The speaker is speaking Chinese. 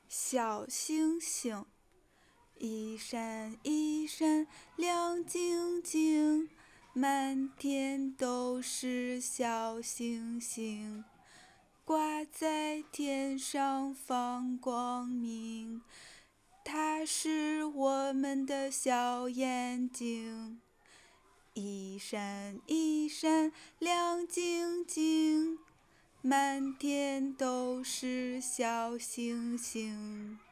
小星星，一闪一闪亮晶晶，满天都是小星星，挂在天上放光明。它是我们的小眼睛，一闪一闪亮晶晶，满天都是小星星。